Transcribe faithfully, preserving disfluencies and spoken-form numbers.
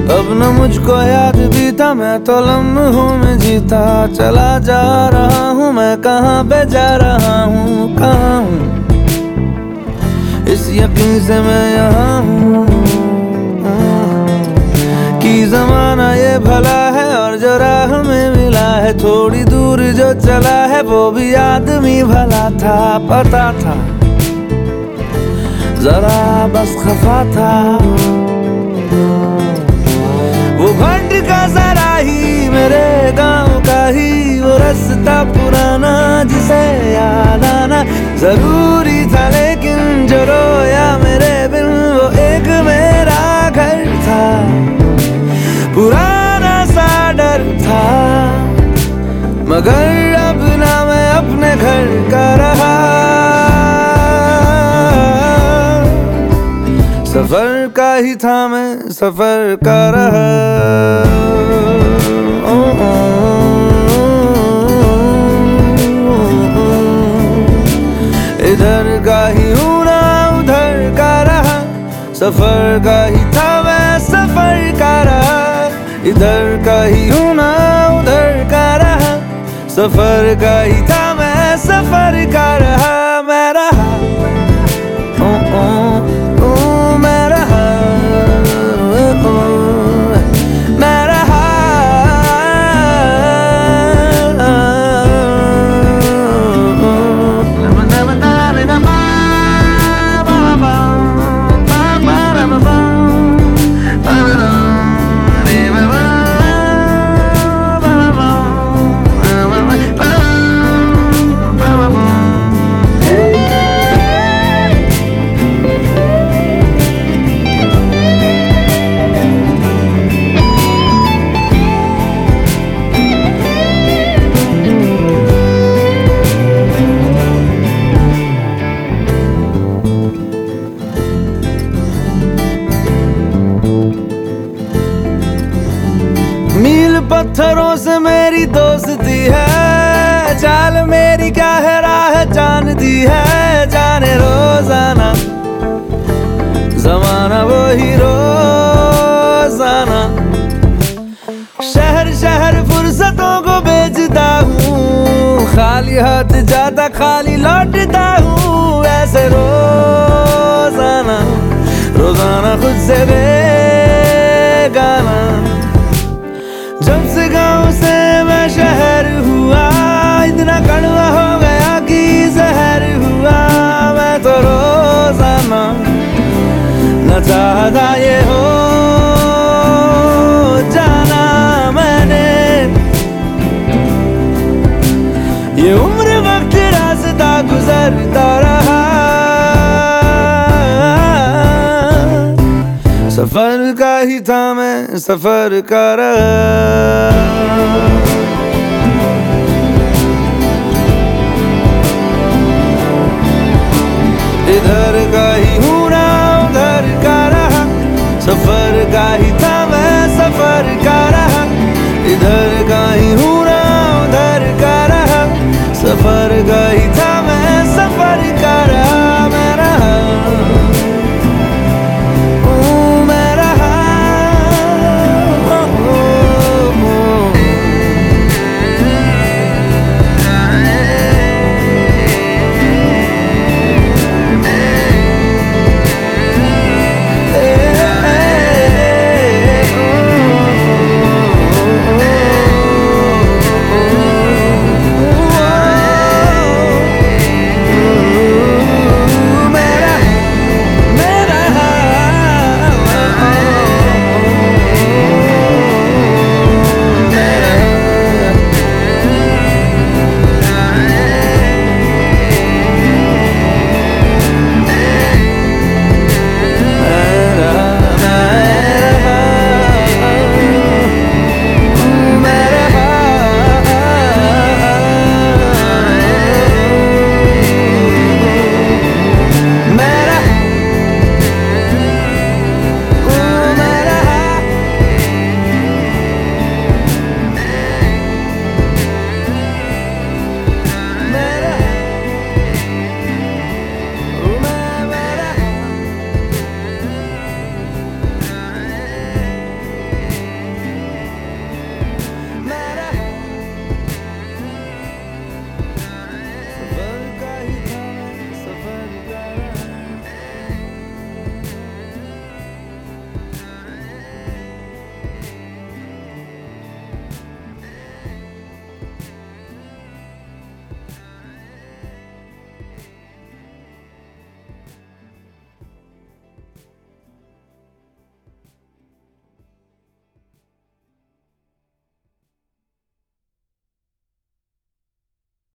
अब न मुझको याद भी था, मैं तो लम्हों में जीता चला जा रहा हूँ। मैं कहाँ पे जा रहा हूँ, कहाँ हूँ, इस यकीन से मैं यहाँ हूँ कि ज़माना ये भला है और जो राह में मिला है, थोड़ी दूर जो चला है वो भी आदमी भला था। पता था जरा बस खफा था, वो भंड का जरा ही मेरे गांव का ही वो रास्ता पुराना जिसे याद आना जरूरी था। लेकिन जो रोया मेरे बिन वो एक मेरा घर था, पुराना सा डर था, मगर अब ना मैं अपने घर का रहा। सफर का ही था मैं सफर का रहा। ओ, ओ, इधर का ही हूँ ना उधर का रहा, सफर का ही था मैं सफर का रहा। इधर का ही हूँ ना उधर का रहा, सफर का ही था मैं सफर का रहा। मैं रहा ओ, ओ, ओ, मैं रहा ओ, मैं रहा। मील पत्थरों से मेरी दोस्ती है, चाल मेरी क्या है राह जानती है। जाने रोजाना जमाना वही रोजाना, शहर शहर फुर्सतों को बेचता हूँ, खाली हाथ जाता खाली लौटता हूँ। ऐसे रोजाना रोजाना खुद से बेगाना, जब से गांव से मैं शहर हुआ इतना कड़वा हो गया कि जहर हुआ। मैं तो रोजाना न चाहता ये हो जाना, मैंने ये उम्र वक्त रास्ता गुजरता रहा। सफर का ही था मैं सफर का रहा। इधर का ही हूँ ना उधर का रहा, सफर का ही था मैं सफर का रहा। इधर का ही हूँ ना उधर का रहा, सफर